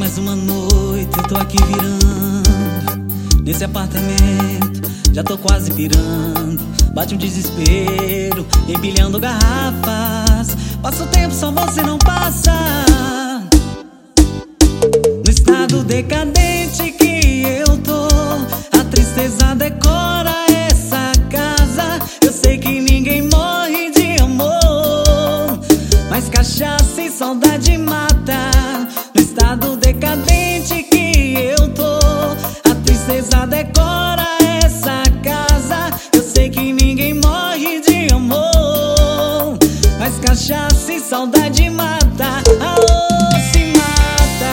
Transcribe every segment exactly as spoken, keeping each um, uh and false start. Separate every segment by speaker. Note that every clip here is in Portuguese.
Speaker 1: mais uma noite, eu tô aqui virando nesse apartamento, já tô quase pirando. Bate um desespero, empilhando garrafas. Passa o tempo, só você não passa. No estado decadente que eu tô, a tristeza decora essa casa. Eu sei que ninguém morre de amor, mas cachaça e saudade mata. No estado decadente que eu tô, a tristeza decora essa casa. Eu sei que ninguém morre de amor, mas cachaça e saudade mata. Aô, se mata.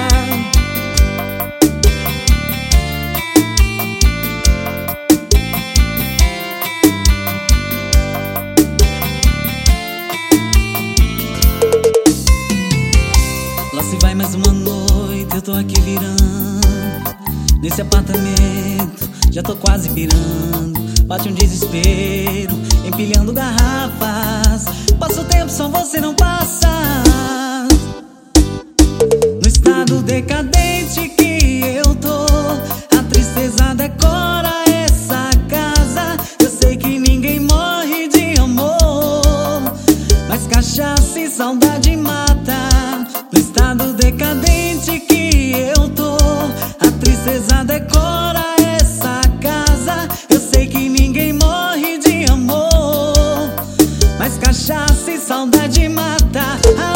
Speaker 1: Lá se vai mais uma noite, eu tô aqui virando nesse apartamento, já tô quase pirando. Bate um desespero, empilhando garrafas. Passa o tempo, só você não passa. No estado decadente que eu tô, a tristeza decora essa casa. Eu sei que ninguém morre de amor, mas cachaça e saudade mata. No estado decadente que eu tô, a tristeza decora essa casa. Eu sei que ninguém morre de amor, mas cachaça e saudade mata.